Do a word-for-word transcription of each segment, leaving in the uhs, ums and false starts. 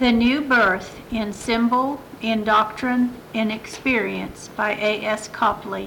The New Birth in Symbol, in Doctrine, in Experience by A S Copley.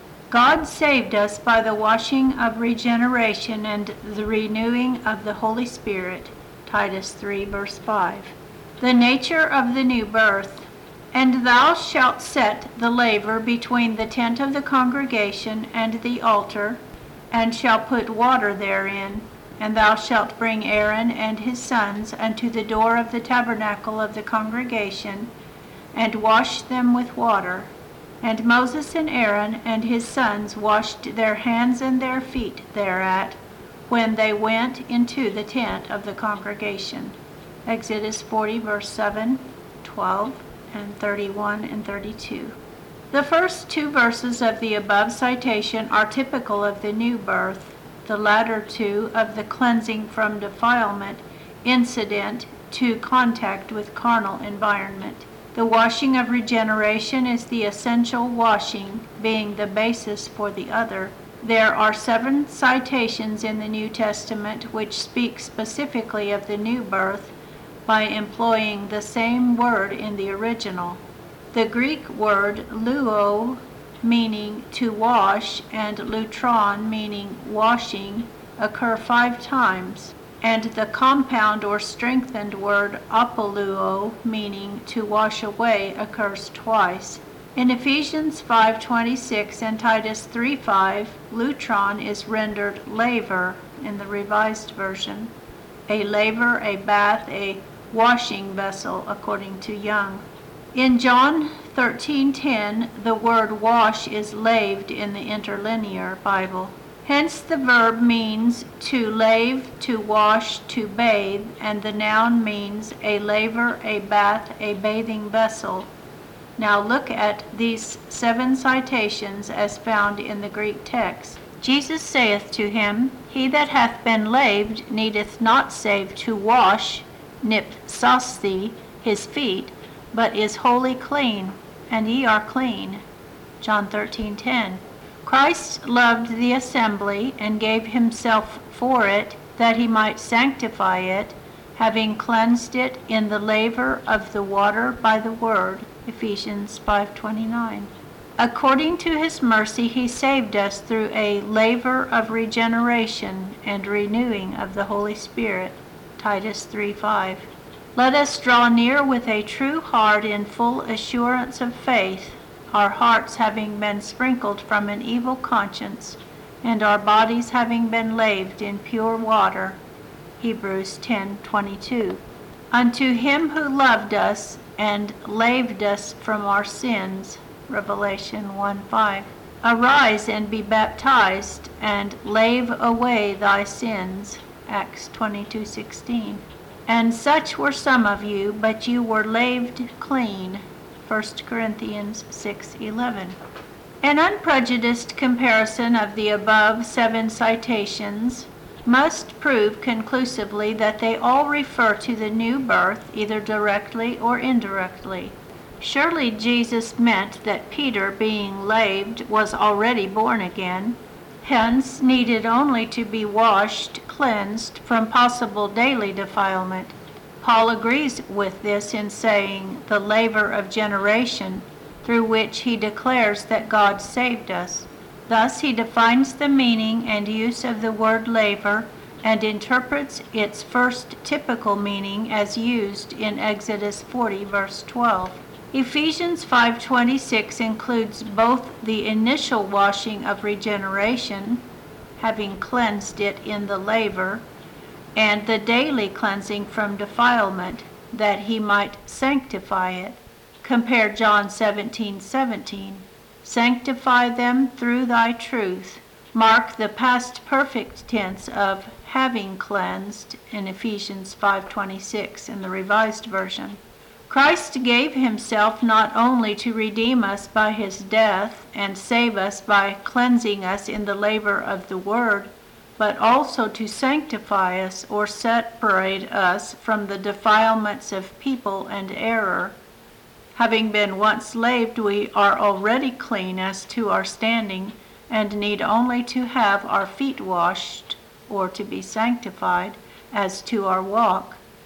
God saved us by the washing of regeneration and the renewing of the Holy Spirit. Titus three, verse five. The nature of the new birth. And thou shalt set the laver between the tent of the congregation and the altar, and shalt put water therein. And thou shalt bring Aaron and his sons unto the door of the tabernacle of the congregation, and wash them with water. And Moses and Aaron and his sons washed their hands and their feet thereat, when they went into the tent of the congregation. Exodus forty, verse seven, twelve, and thirty-one and thirty-two. The first two verses of the above citation are typical of the new birth, the latter two of the cleansing from defilement incident to contact with carnal environment. The washing of regeneration is the essential washing, being the basis for the other. There are seven citations in the New Testament which speak specifically of the new birth by employing the same word in the original. The Greek word luo, meaning to wash, and lutron, meaning washing, occur five times, and the compound or strengthened word apoluo, meaning to wash away, occurs twice. In Ephesians five twenty-six and Titus three five, lutron is rendered laver in the Revised Version. A laver, a bath, a washing vessel, according to Young. In John thirteen ten, the word wash is laved in the Interlinear Bible. Hence the verb means to lave, to wash, to bathe, and the noun means a laver, a bath, a bathing vessel. Now look at these seven citations as found in the Greek text. Jesus saith to him, He that hath been laved needeth not save to wash, nipsasti, his feet, but is wholly clean, and ye are clean. John thirteen ten. Christ loved the assembly and gave himself for it, that he might sanctify it, having cleansed it in the laver of the water by the word. Ephesians five twenty-nine. According to his mercy he saved us through a laver of regeneration and renewing of the Holy Spirit. Titus three five. Let us draw near with a true heart in full assurance of faith, our hearts having been sprinkled from an evil conscience, and our bodies having been laved in pure water. Hebrews ten twenty-two. Unto him who loved us and laved us from our sins. Revelation one five. Arise and be baptized, and lave away thy sins. Acts twenty-two sixteen. And such were some of you, but you were laved clean. First Corinthians six eleven. An unprejudiced comparison of the above seven citations must prove conclusively that they all refer to the new birth, either directly or indirectly. Surely Jesus meant that Peter, being laved, was already born again, hence needed only to be washed, cleansed from possible daily defilement. Paul agrees with this in saying the laver of generation, through which he declares that God saved us. Thus he defines the meaning and use of the word laver and interprets its first typical meaning as used in Exodus forty, verse twelve. Ephesians five twenty-six includes both the initial washing of regeneration, having cleansed it in the laver, and the daily cleansing from defilement, that he might sanctify it. Compare John seventeen seventeen. Sanctify them through thy truth. Mark the past perfect tense of having cleansed in Ephesians five twenty-six in the Revised Version. Christ gave himself not only to redeem us by his death and save us by cleansing us in the laver of the word, but also to sanctify us or separate us from the defilements of people and error. Having been once laved, we are already clean as to our standing, and need only to have our feet washed, or to be sanctified, as to our walk.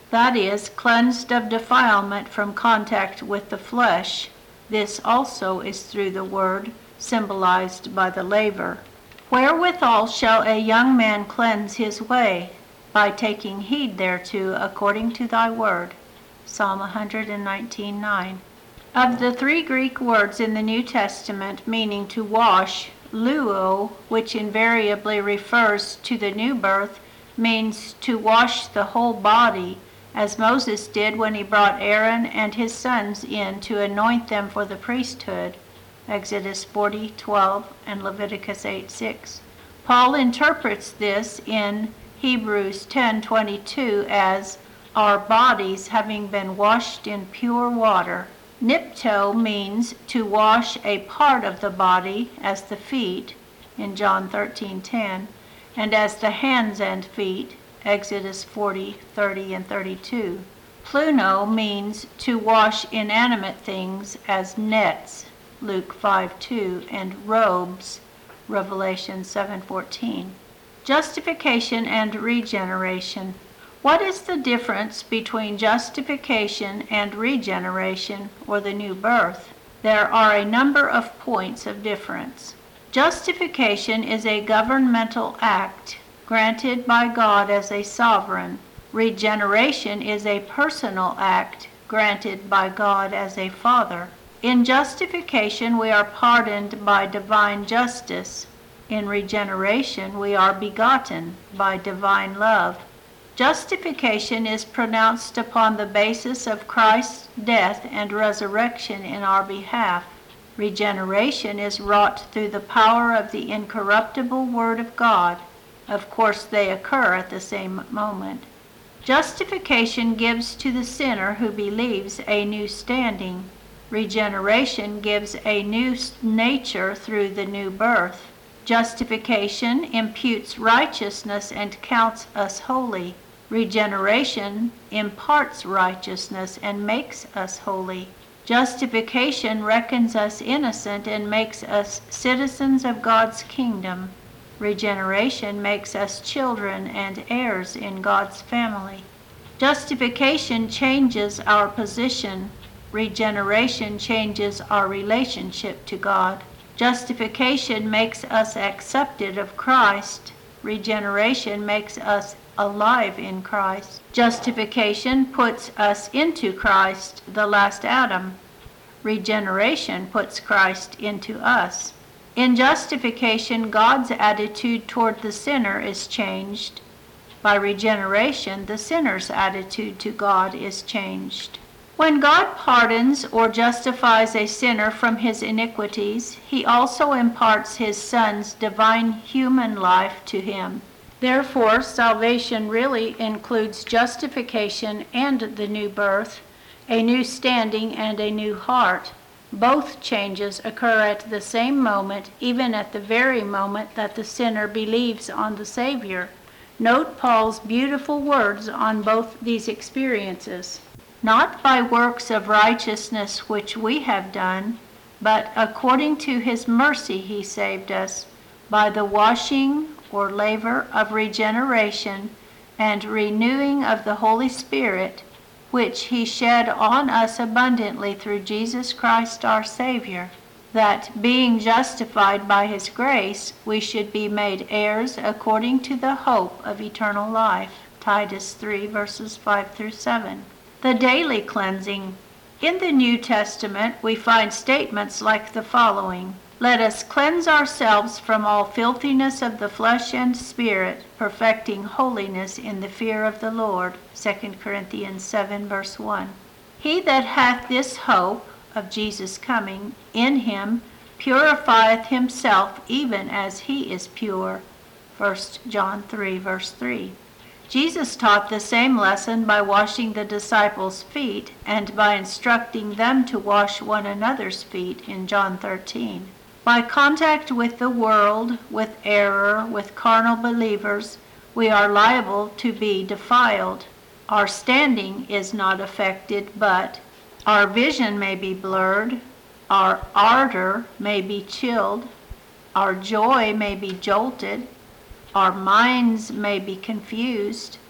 that is, cleansed of defilement from contact with the flesh. This also is through the word, symbolized by the laver. Wherewithal shall a young man cleanse his way? By taking heed thereto according to thy word. Psalm one nineteen nine. Of the three Greek words in the New Testament meaning to wash, luo, which invariably refers to the new birth, means to wash the whole body, as Moses did when he brought Aaron and his sons in to anoint them for the priesthood, Exodus forty twelve and Leviticus eight six. Paul interprets this in Hebrews ten twenty-two as our bodies having been washed in pure water. Nipto means to wash a part of the body, as the feet, in John thirteen ten, and as the hands and feet, Exodus forty thirty and thirty-two. Pluno means to wash inanimate things, as nets, Luke five two, and robes, Revelation seven fourteen. Justification and regeneration. What is the difference between justification and regeneration, or the new birth? There are a number of points of difference. Justification is a governmental act granted by God as a sovereign. Regeneration is a personal act granted by God as a Father. In justification, we are pardoned by divine justice. In regeneration, we are begotten by divine love. Justification is pronounced upon the basis of Christ's death and resurrection in our behalf. Regeneration is wrought through the power of the incorruptible Word of God. Of course, they occur at the same moment. Justification gives to the sinner who believes a new standing. Regeneration gives a new nature through the new birth. Justification imputes righteousness and counts us holy. Regeneration imparts righteousness and makes us holy. Justification reckons us innocent and makes us citizens of God's kingdom. Regeneration makes us children and heirs in God's family. Justification changes our position. Regeneration changes our relationship to God. Justification makes us accepted of Christ. Regeneration makes us alive in Christ. Justification puts us into Christ, the last Adam. Regeneration puts Christ into us. In justification, God's attitude toward the sinner is changed. By regeneration, the sinner's attitude to God is changed. When God pardons or justifies a sinner from his iniquities, he also imparts his Son's divine human life to him. Therefore, salvation really includes justification and the new birth, a new standing and a new heart. Both changes occur at the same moment, even at the very moment that the sinner believes on the Savior. Note Paul's beautiful words on both these experiences. Not by works of righteousness which we have done, but according to his mercy he saved us, by the washing or laver of regeneration and renewing of the Holy Spirit, which he shed on us abundantly through Jesus Christ our Savior, that being justified by his grace, we should be made heirs according to the hope of eternal life. Titus three, verses five through seven. The daily cleansing. In the New Testament, we find statements like the following: Let us cleanse ourselves from all filthiness of the flesh and spirit, perfecting holiness in the fear of the Lord. Second Corinthians seven, verse one. He that hath this hope of Jesus' coming in him purifieth himself even as he is pure. First John three, verse three. Jesus taught the same lesson by washing the disciples' feet and by instructing them to wash one another's feet in John thirteen. By contact with the world, with error, with carnal believers, we are liable to be defiled. Our standing is not affected, but our vision may be blurred, our ardor may be chilled, our joy may be jolted, our minds may be confused,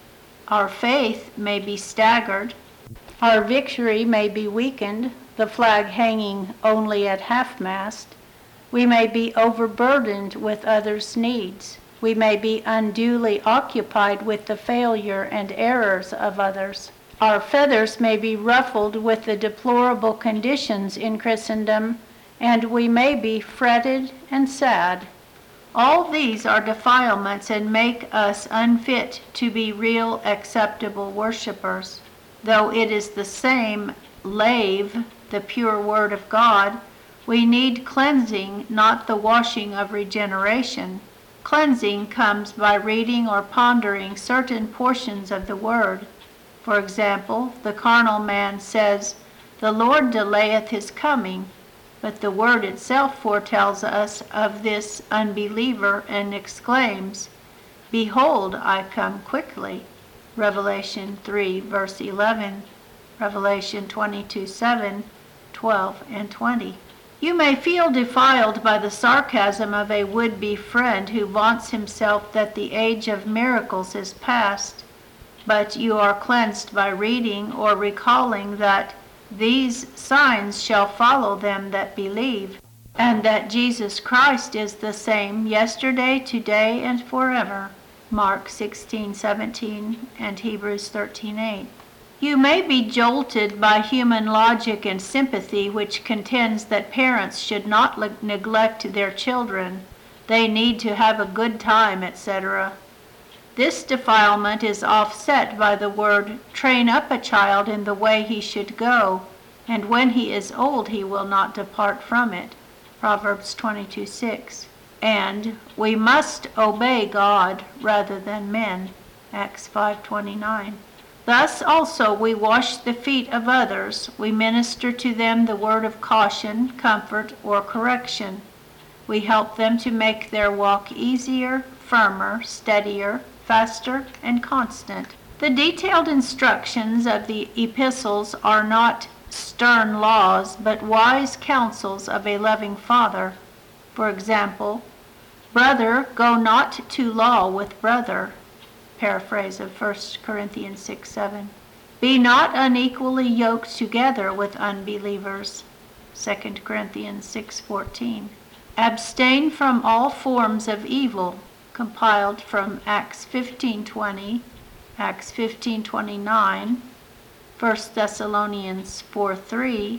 Our faith may be staggered. Our victory may be weakened, the flag hanging only at half-mast. We may be overburdened with others' needs. We may be unduly occupied with the failure and errors of others. Our feathers may be ruffled with the deplorable conditions in Christendom, and we may be fretted and sad. All these are defilements and make us unfit to be real acceptable worshipers. Though it is the same lave, the pure word of God, we need cleansing, not the washing of regeneration. Cleansing comes by reading or pondering certain portions of the word. For example, the carnal man says, "The Lord delayeth his coming," but the word itself foretells us of this unbeliever and exclaims, "Behold, I come quickly." Revelation three, verse eleven, Revelation twenty-two, seven, twelve, and twenty. You may feel defiled by the sarcasm of a would-be friend who vaunts himself that the age of miracles is past, but you are cleansed by reading or recalling that these signs shall follow them that believe, and that Jesus Christ is the same yesterday, today, and forever. Mark sixteen, seventeen, and Hebrews thirteen, eight. You may be jolted by human logic and sympathy, which contends that parents should not le- neglect their children. They need to have a good time, et cetera. This defilement is offset by the word, "Train up a child in the way he should go, and when he is old he will not depart from it." Proverbs twenty-two, six. And we must obey God rather than men. Acts five, twenty-nine. Thus also we wash the feet of others. We minister to them the word of caution, comfort, or correction. We help them to make their walk easier, firmer, steadier, faster, and constant. The detailed instructions of the epistles are not stern laws, but wise counsels of a loving Father. For example, "Brother, go not to law with brother." Paraphrase of First Corinthians six, seven. "Be not unequally yoked together with unbelievers." Second Corinthians six, fourteen. "Abstain from all forms of evil," compiled from Acts fifteen, twenty, Acts fifteen, twenty-nine, First Thessalonians four, three,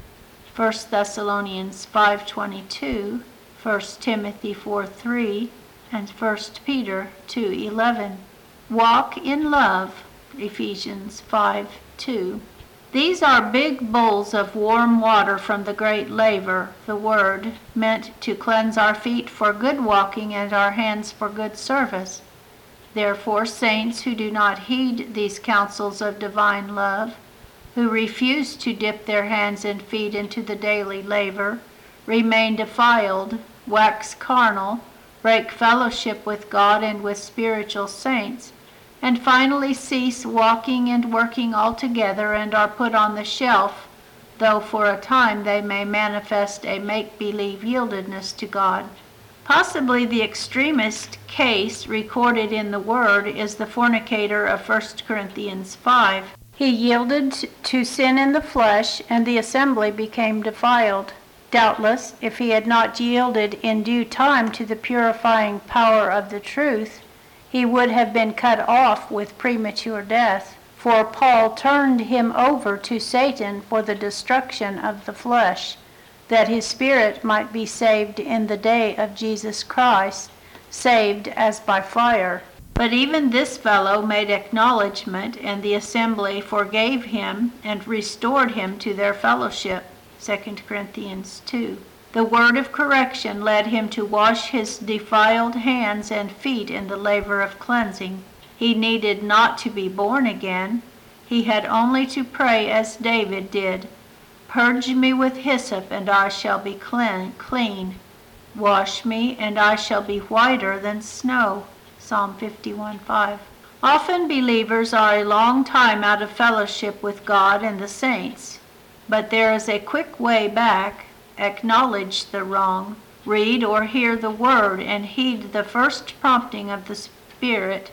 First Thessalonians five, twenty-two, First Timothy four, three, and First Peter two, eleven. "Walk in love," Ephesians five, two. These are big bowls of warm water from the great laver, the Word, meant to cleanse our feet for good walking and our hands for good service. Therefore, saints who do not heed these counsels of divine love, who refuse to dip their hands and feet into the daily laver, remain defiled, wax carnal, break fellowship with God and with spiritual saints, and finally cease walking and working altogether and are put on the shelf, though for a time they may manifest a make-believe yieldedness to God. Possibly the extremist case recorded in the Word is the fornicator of First Corinthians five. He yielded to sin in the flesh, and the assembly became defiled. Doubtless, if he had not yielded in due time to the purifying power of the truth, he would have been cut off with premature death, for Paul turned him over to Satan for the destruction of the flesh, that his spirit might be saved in the day of Jesus Christ, saved as by fire. But even this fellow made acknowledgment, and the assembly forgave him and restored him to their fellowship. Second Corinthians two. The word of correction led him to wash his defiled hands and feet in the laver of cleansing. He needed not to be born again. He had only to pray as David did, "Purge me with hyssop, and I shall be clean. Wash me, and I shall be whiter than snow." Psalm fifty-one, five. Often believers are a long time out of fellowship with God and the saints, but there is a quick way back. Acknowledge the wrong, read or hear the word, and heed the first prompting of the Spirit,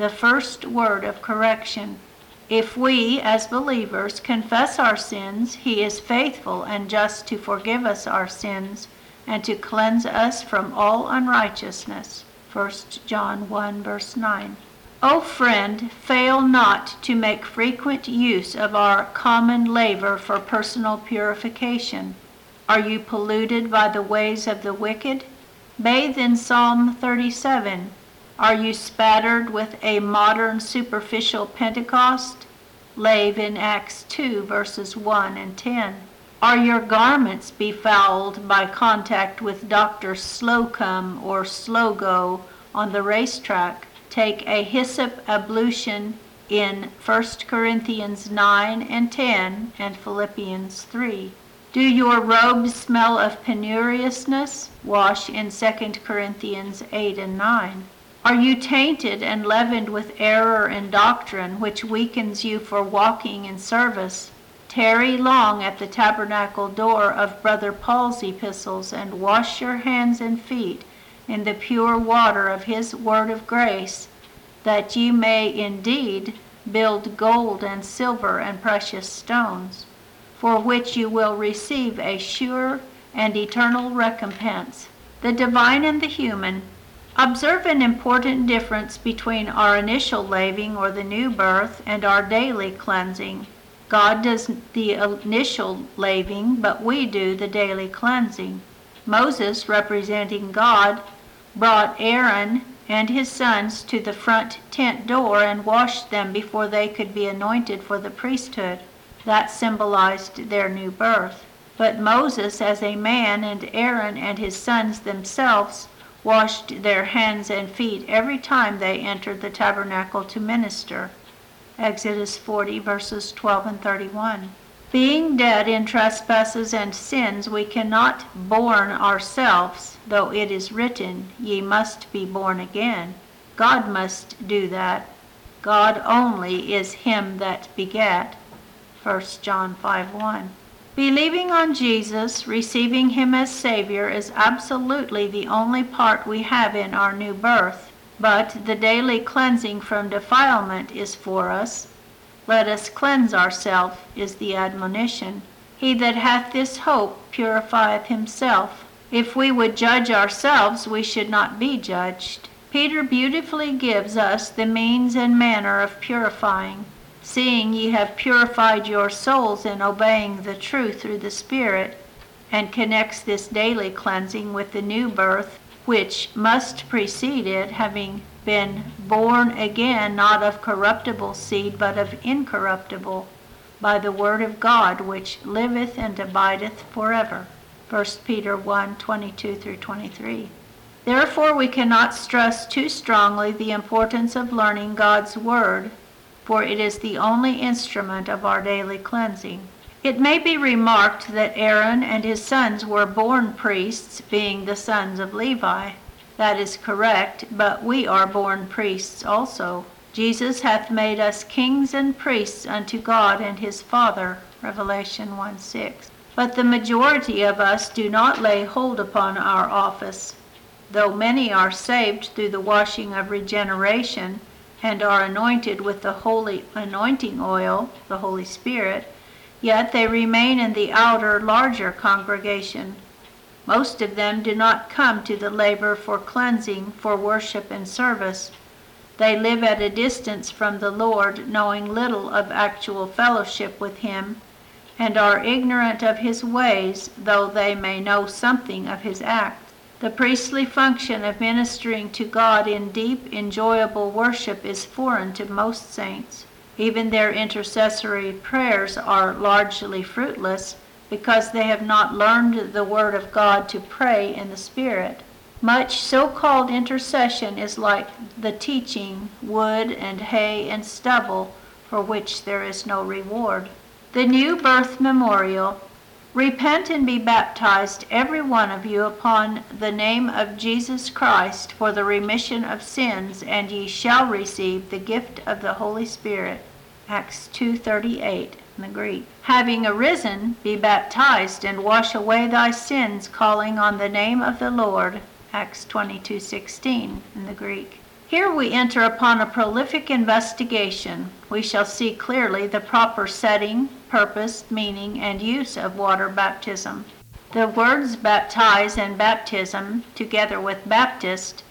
the first word of correction. If we, as believers, confess our sins, he is faithful and just to forgive us our sins and to cleanse us from all unrighteousness. First John one, verse nine. O friend, fail not to make frequent use of our common laver for personal purification. Are you polluted by the ways of the wicked? Bathe in Psalm thirty-seven. Are you spattered with a modern superficial Pentecost? Lave in Acts two, verses one and ten. Are your garments befouled by contact with Doctor Slocum or Slogo on the racetrack? Take a hyssop ablution in First Corinthians nine and ten and Philippians three. Do your robes smell of penuriousness? Wash in Second Corinthians eight and nine. Are you tainted and leavened with error and doctrine, which weakens you for walking in service? Tarry long at the tabernacle door of Brother Paul's epistles, and wash your hands and feet in the pure water of his word of grace, that ye may indeed build gold and silver and precious stones, for which you will receive a sure and eternal recompense. The divine and the human. Observe an important difference between our initial laving, or the new birth, and our daily cleansing. God does the initial laving, but we do the daily cleansing. Moses, representing God, brought Aaron and his sons to the front tent door and washed them before they could be anointed for the priesthood. That symbolized their new birth. But Moses, as a man, and Aaron and his sons themselves, washed their hands and feet every time they entered the tabernacle to minister. Exodus forty, verses twelve and thirty-one. Being dead in trespasses and sins, we cannot born ourselves, though it is written, ye must be born again. God must do that. God only is him that begat. First John five one. Believing on Jesus, receiving him as Savior, is absolutely the only part we have in our new birth. But the daily cleansing from defilement is for us. Let us cleanse ourselves, is the admonition. He that hath this hope purifieth himself. If we would judge ourselves, we should not be judged. Peter beautifully gives us the means and manner of purifying. Seeing ye have purified your souls in obeying the truth through the Spirit, and connects this daily cleansing with the new birth, which must precede it, having been born again, not of corruptible seed, but of incorruptible, by the word of God, which liveth and abideth forever. First Peter one, twenty-two through twenty-three. Therefore we cannot stress too strongly the importance of learning God's word, for it is the only instrument of our daily cleansing. It may be remarked that Aaron and his sons were born priests, being the sons of Levi. That is correct, but we are born priests also. Jesus hath made us kings and priests unto God and his Father. Revelation one six. But the majority of us do not lay hold upon our office. Though many are saved through the washing of regeneration, and are anointed with the holy anointing oil, the Holy Spirit, yet they remain in the outer, larger congregation. Most of them do not come to the labor for cleansing, for worship and service. They live at a distance from the Lord, knowing little of actual fellowship with him, and are ignorant of his ways, though they may know something of his acts. The priestly function of ministering to God in deep, enjoyable worship is foreign to most saints. Even their intercessory prayers are largely fruitless, because they have not learned the word of God to pray in the Spirit. Much so-called intercession is like the teaching, wood and hay and stubble, for which there is no reward. The New Birth Memorial. Repent and be baptized, every one of you, upon the name of Jesus Christ for the remission of sins, and ye shall receive the gift of the Holy Spirit. Acts two thirty-eight in the Greek. Having arisen, be baptized, and wash away thy sins, calling on the name of the Lord. Acts twenty-two sixteen in the Greek. Here we enter upon a prolific investigation. We shall see clearly the proper setting, purpose, meaning, and use of water baptism. The words baptize and baptism, together with Baptist,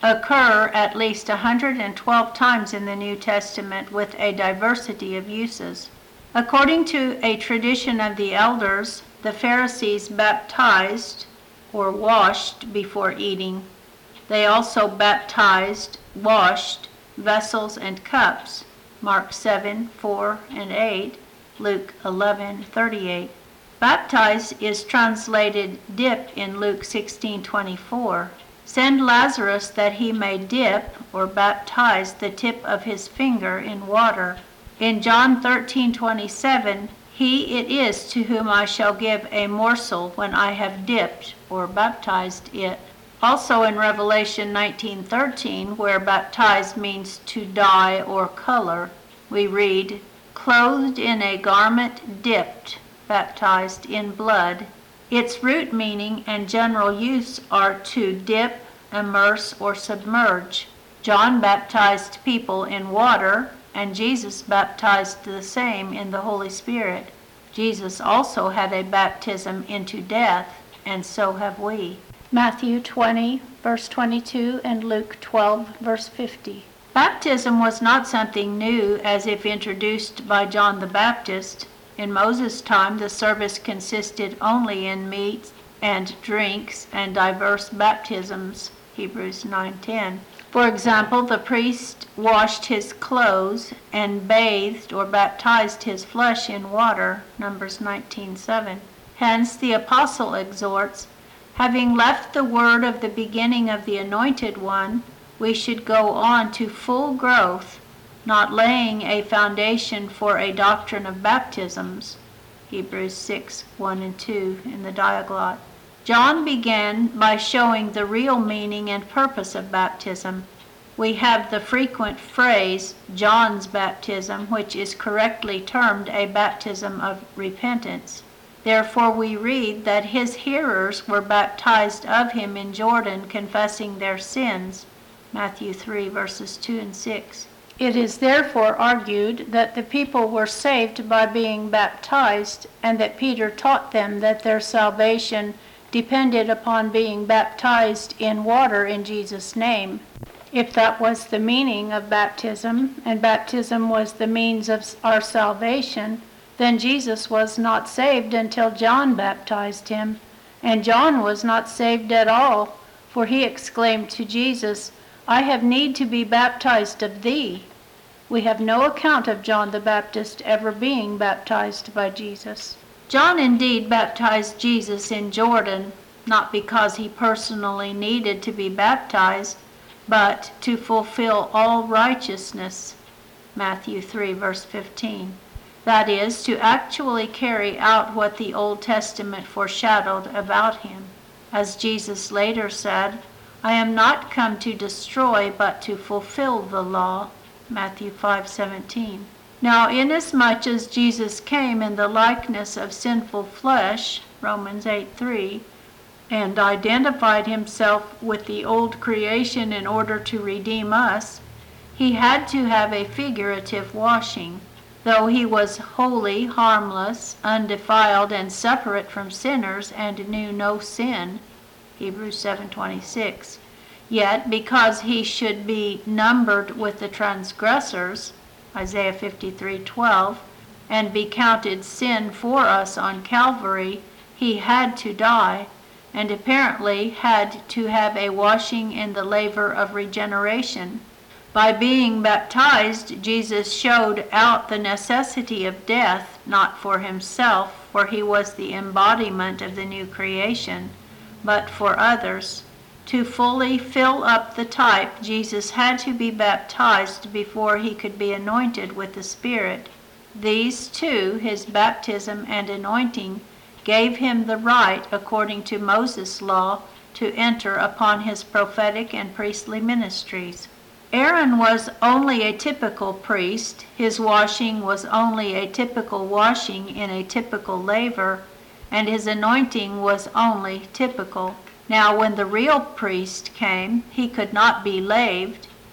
occur at least one hundred twelve times in the New Testament with a diversity of uses. According to a tradition of the elders, the Pharisees baptized or washed before eating. They also baptized, washed vessels and cups, Mark seven, four and eight, Luke eleven, thirty-eight. Baptize is translated dip in Luke sixteen, twenty-four. Send Lazarus that he may dip or baptize the tip of his finger in water. In John thirteen, twenty-seven, he it is to whom I shall give a morsel when I have dipped or baptized it. Also in Revelation nineteen, thirteen, where baptized means to dye or color, we read, clothed in a garment dipped, baptized in blood. Its root meaning and general use are to dip, immerse, or submerge. John baptized people in water, and Jesus baptized the same in the Holy Spirit. Jesus also had a baptism into death, and so have we. Matthew twenty, verse twenty-two, and Luke twelve, verse fifty. Baptism was not something new as if introduced by John the Baptist. In Moses' time, the service consisted only in meat and drinks and diverse baptisms, Hebrews nine ten. For example, the priest washed his clothes and bathed or baptized his flesh in water, Numbers nineteen seven. Hence, the apostle exhorts, having left the word of the beginning of the Anointed One, we should go on to full growth, not laying a foundation for a doctrine of baptisms, Hebrews six, one and two in the Diaglott. John began by showing the real meaning and purpose of baptism. We have the frequent phrase, John's baptism, which is correctly termed a baptism of repentance. Therefore we read that his hearers were baptized of him in Jordan, confessing their sins, Matthew three, verses two and six. It is therefore argued that the people were saved by being baptized, and that Peter taught them that their salvation depended upon being baptized in water in Jesus' name. If that was the meaning of baptism, and baptism was the means of our salvation, then Jesus was not saved until John baptized him, and John was not saved at all, for he exclaimed to Jesus, I have need to be baptized of thee. We have no account of John the Baptist ever being baptized by Jesus. John indeed baptized Jesus in Jordan, not because he personally needed to be baptized, but to fulfill all righteousness, Matthew three, verse fifteen. That is, to actually carry out what the Old Testament foreshadowed about him. As Jesus later said, I am not come to destroy, but to fulfill the law, Matthew five, seventeen. Now, inasmuch as Jesus came in the likeness of sinful flesh, Romans eight, three, and identified himself with the old creation in order to redeem us, he had to have a figurative washing. Though he was holy, harmless, undefiled, and separate from sinners, and knew no sin, Hebrews seven, twenty-six. Yet, because he should be numbered with the transgressors, Isaiah fifty-three, twelve, and be counted sin for us on Calvary, he had to die, and apparently had to have a washing in the laver of regeneration. By being baptized, Jesus showed out the necessity of death, not for himself, for he was the embodiment of the new creation, but for others. To fully fill up the type, Jesus had to be baptized before he could be anointed with the Spirit. These two, his baptism and anointing, gave him the right, according to Moses' law, to enter upon his prophetic and priestly ministries. Aaron was only a typical priest. His washing was only a typical washing in a typical laver, and his anointing was only typical. Now, when the real priest came, he could not be laved.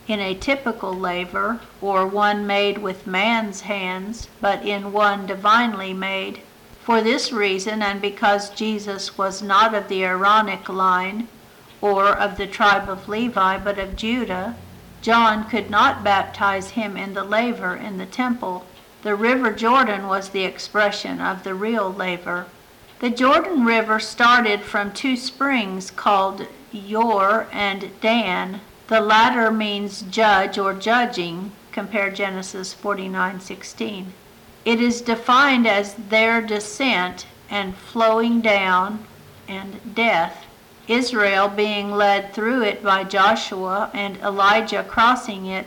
in a typical laver, or one made with man's hands, but in one divinely made. For this reason, and because Jesus was not of the Aaronic line, or of the tribe of Levi, but of Judah, John could not baptize him in the laver in the temple. The river Jordan was the expression of the real laver. The Jordan River started from two springs called Yor and Dan. The latter means judge or judging, compare Genesis forty-nine sixteen. It is defined as their descent and flowing down and death. Israel being led through it by Joshua and Elijah crossing it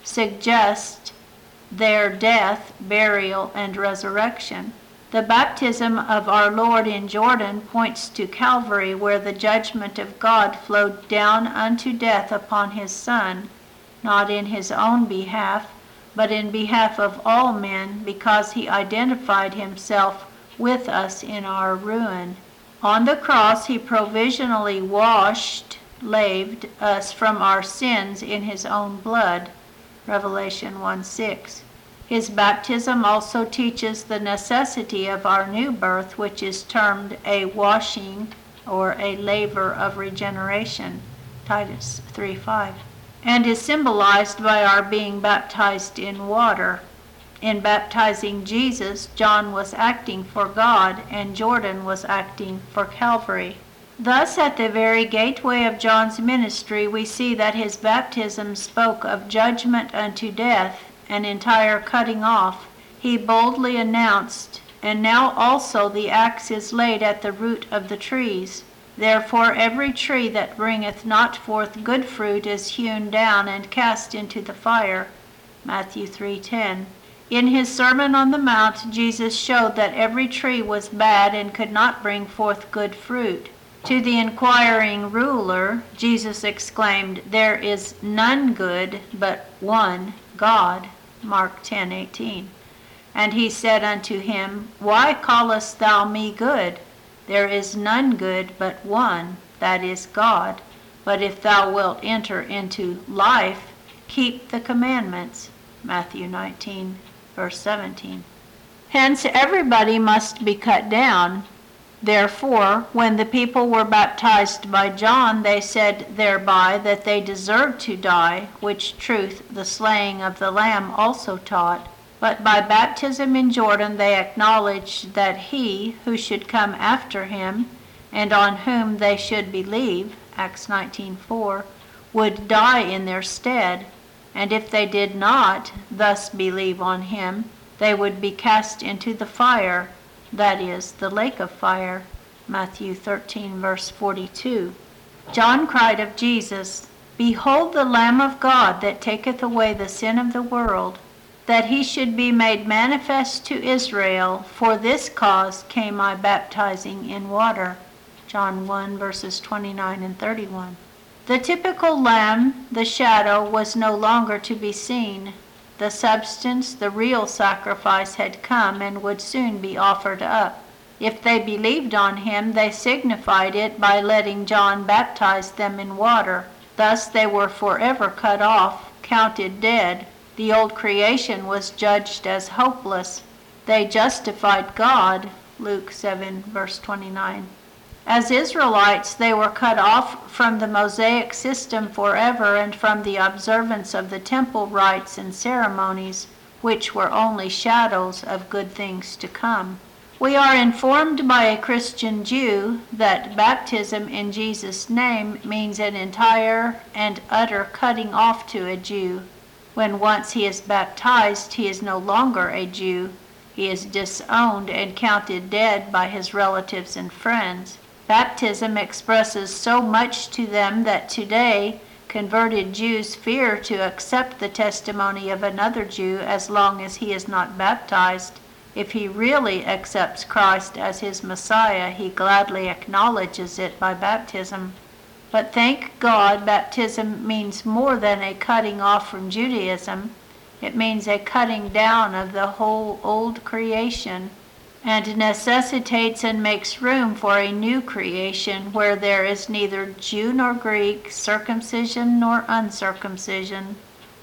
suggests their death, burial, and resurrection. The baptism of our Lord in Jordan points to Calvary, where the judgment of God flowed down unto death upon his Son, not in his own behalf, but in behalf of all men, because he identified himself with us in our ruin. On the cross he provisionally washed, laved us from our sins in his own blood, Revelation one six. His baptism also teaches the necessity of our new birth, which is termed a washing or a laver of regeneration, Titus three five, and is symbolized by our being baptized in water. In baptizing Jesus, John was acting for God, and Jordan was acting for Calvary. Thus, at the very gateway of John's ministry, we see that his baptism spoke of judgment unto death, an entire cutting off. He boldly announced, "And now also the axe is laid at the root of the trees. Therefore every tree that bringeth not forth good fruit is hewn down and cast into the fire." Matthew three ten. In his Sermon on the Mount, Jesus showed that every tree was bad and could not bring forth good fruit. To the inquiring ruler, Jesus exclaimed, "There is none good but one, God." Mark ten eighteen. And he said unto him, "Why callest thou me good? There is none good but one, that is God. But if thou wilt enter into life, keep the commandments." Matthew nineteen, verse seventeen. Hence everybody must be cut down. Therefore, when the people were baptized by John, they said thereby that they deserved to die, which truth the slaying of the Lamb also taught. But by baptism in Jordan they acknowledged that he who should come after him, and on whom they should believe, Acts nineteen four, would die in their stead. And if they did not thus believe on him, they would be cast into the fire, that is, the lake of fire, Matthew thirteen, verse forty-two. John cried of Jesus, "Behold the Lamb of God that taketh away the sin of the world. That he should be made manifest to Israel, for this cause came I baptizing in water." John one, verses twenty-nine and thirty-one. The typical lamb, the shadow, was no longer to be seen. The substance, the real sacrifice, had come and would soon be offered up. If they believed on him, they signified it by letting John baptize them in water. Thus they were forever cut off, counted dead. The old creation was judged as hopeless. They justified God, Luke seven, verse twenty-nine. As Israelites, they were cut off from the Mosaic system forever and from the observance of the temple rites and ceremonies, which were only shadows of good things to come. We are informed by a Christian Jew that baptism in Jesus' name means an entire and utter cutting off to a Jew. When once he is baptized, he is no longer a Jew. He is disowned and counted dead by his relatives and friends. Baptism expresses so much to them that today converted Jews fear to accept the testimony of another Jew as long as he is not baptized. If he really accepts Christ as his Messiah, he gladly acknowledges it by baptism. But thank God, baptism means more than a cutting off from Judaism. It means a cutting down of the whole old creation, and necessitates and makes room for a new creation where there is neither Jew nor Greek, circumcision nor uncircumcision,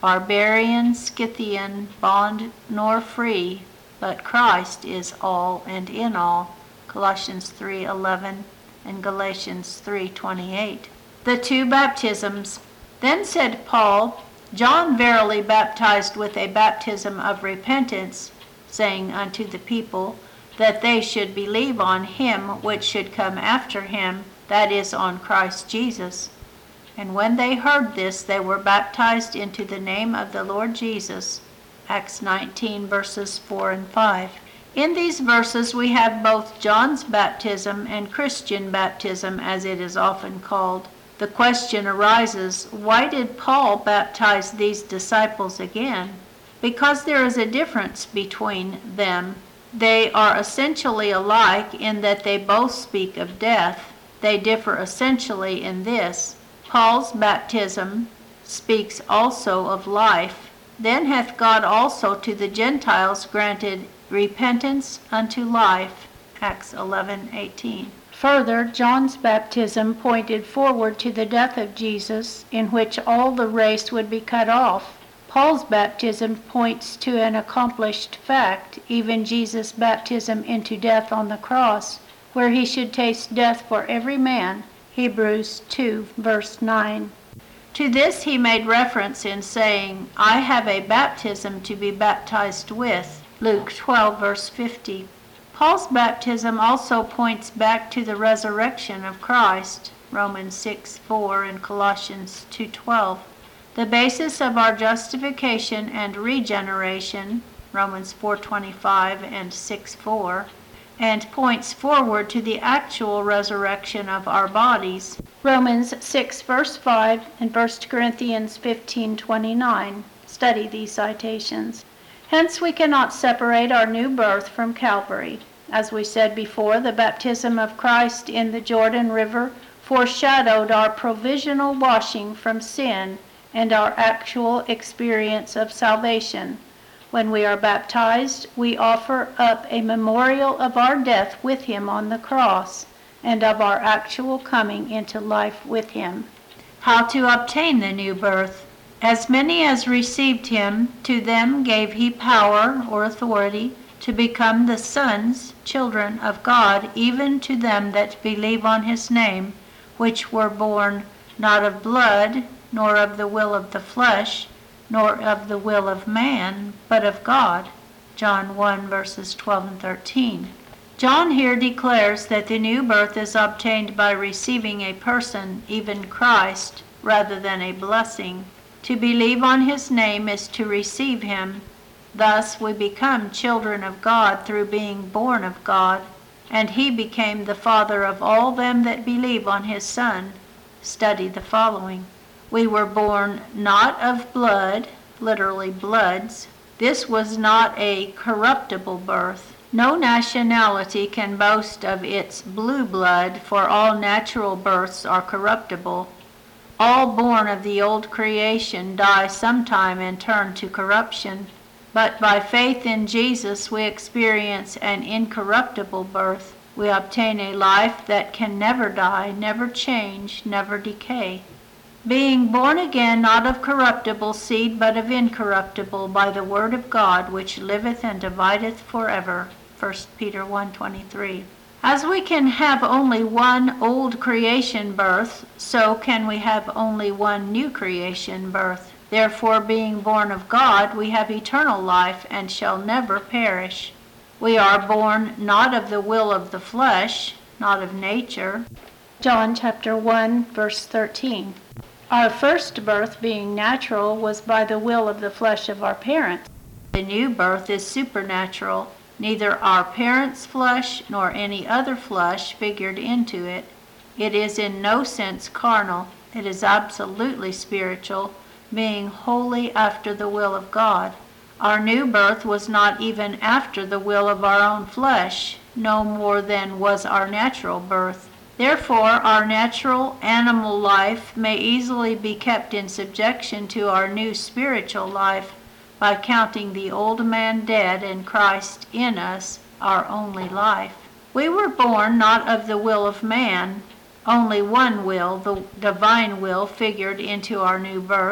barbarian, Scythian, bond nor free, but Christ is all and in all. Colossians three eleven and Galatians three twenty-eight. The two baptisms. Then said Paul, John verily baptized with a baptism of repentance, saying unto the people, that they should believe on him which should come after him, that is, on Christ Jesus. And when they heard this, they were baptized into the name of the Lord Jesus. Acts nineteen, verses four and five. In these verses we have both John's baptism and Christian baptism, as it is often called. The question arises, why did Paul baptize these disciples again? Because there is a difference between them. They are essentially alike in that they both speak of death. They differ essentially in this. Paul's baptism speaks also of life. Then hath God also to the Gentiles granted repentance unto life. Acts eleven eighteen. Further, John's baptism pointed forward to the death of Jesus, in which all the race would be cut off. Paul's baptism points to an accomplished fact, even Jesus' baptism into death on the cross, where he should taste death for every man. Hebrews two, verse nine. To this he made reference in saying, I have a baptism to be baptized with. Luke twelve, verse fifty. Paul's baptism also points back to the resurrection of Christ. Romans six, four and Colossians two, twelve. The basis of our justification and regeneration, Romans four twenty-five and six four, and points forward to the actual resurrection of our bodies, Romans six verse five and First Corinthians fifteen twenty-nine. Study these citations. Hence we cannot separate our new birth from Calvary. As we said before, the baptism of Christ in the Jordan River foreshadowed our provisional washing from sin and our actual experience of salvation. When we are baptized, we offer up a memorial of our death with him on the cross and of our actual coming into life with him. How to obtain the new birth? As many as received him, to them gave he power or authority to become the sons, children of God, even to them that believe on his name, which were born not of blood, nor of the will of the flesh, nor of the will of man, but of God. John one, verses twelve and thirteen. John here declares that the new birth is obtained by receiving a person, even Christ, rather than a blessing. To believe on his name is to receive him. Thus we become children of God through being born of God, and he became the Father of all them that believe on his Son. Study the following. We were born not of blood, literally bloods. This was not a corruptible birth. No nationality can boast of its blue blood, for all natural births are corruptible. All born of the old creation die sometime and turn to corruption. But by faith in Jesus we experience an incorruptible birth. We obtain a life that can never die, never change, never decay. Being born again not of corruptible seed, but of incorruptible, by the word of God, which liveth and abideth forever. First Peter one twenty-three. As we can have only one old creation birth, so can we have only one new creation birth. Therefore, being born of God, we have eternal life and shall never perish. We are born not of the will of the flesh, not of nature. John chapter one, verse thirteen. Our first birth, being natural, was by the will of the flesh of our parents. The new birth is supernatural. Neither our parents' flesh nor any other flesh figured into it. It is in no sense carnal. It is absolutely spiritual, being wholly after the will of God. Our new birth was not even after the will of our own flesh, no more than was our natural birth. Therefore, our natural animal life may easily be kept in subjection to our new spiritual life by counting the old man dead and Christ in us, our only life. We were born not of the will of man. Only one will, the divine will, figured into our new birth,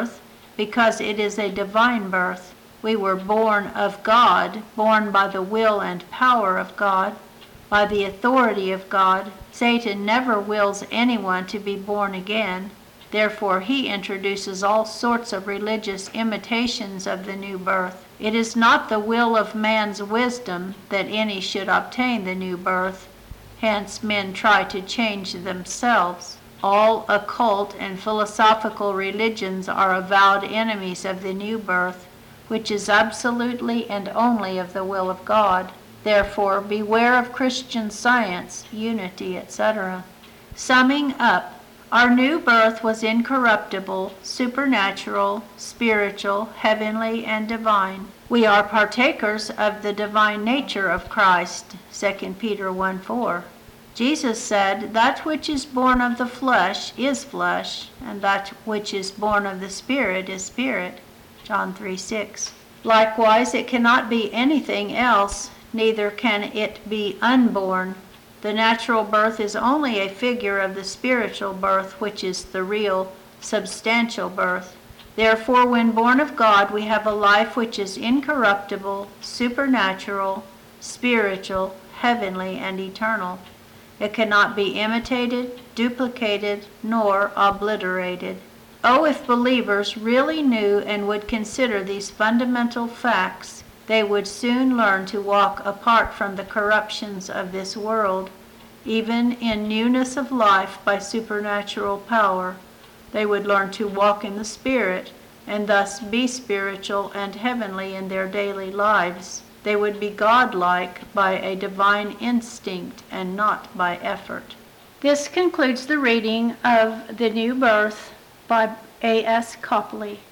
because it is a divine birth. We were born of God, born by the will and power of God, by the authority of God. Satan never wills anyone to be born again. Therefore, he introduces all sorts of religious imitations of the new birth. It is not the will of man's wisdom that any should obtain the new birth. Hence, men try to change themselves. All occult and philosophical religions are avowed enemies of the new birth, which is absolutely and only of the will of God. Therefore, beware of Christian Science, unity, et cetera. Summing up, our new birth was incorruptible, supernatural, spiritual, heavenly, and divine. We are partakers of the divine nature of Christ, Second Peter one four. Jesus said, "That which is born of the flesh is flesh, and that which is born of the Spirit is spirit," John three six. Likewise, it cannot be anything else, neither can it be unborn. The natural birth is only a figure of the spiritual birth, which is the real, substantial birth. Therefore, when born of God, we have a life which is incorruptible, supernatural, spiritual, heavenly, and eternal. It cannot be imitated, duplicated, nor obliterated. Oh, if believers really knew and would consider these fundamental facts, they would soon learn to walk apart from the corruptions of this world, even in newness of life by supernatural power. They would learn to walk in the Spirit, and thus be spiritual and heavenly in their daily lives. They would be God-like by a divine instinct and not by effort. This concludes the reading of The New Birth by A S Copley.